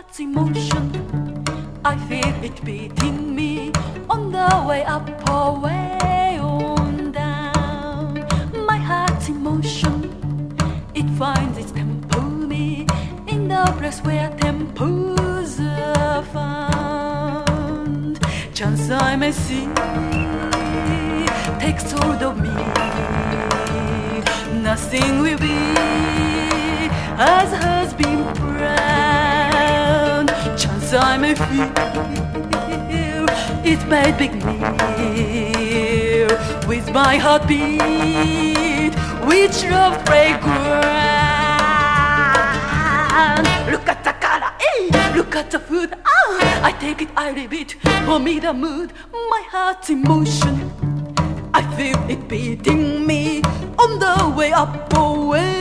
heart's emotion. I feel it beating me on the way up or way on down. My heart's emotion, it finds its tempo me in the place where tempos are found. Chance I may see takes hold of me. Nothing will be as has been planned. Chance I may feel it made big near with my heartbeat, which love fragrant. Look at the color, look at the food. I take it, I leave it. For me the mood, my heart's emotion, I feel it beating me on the way up or way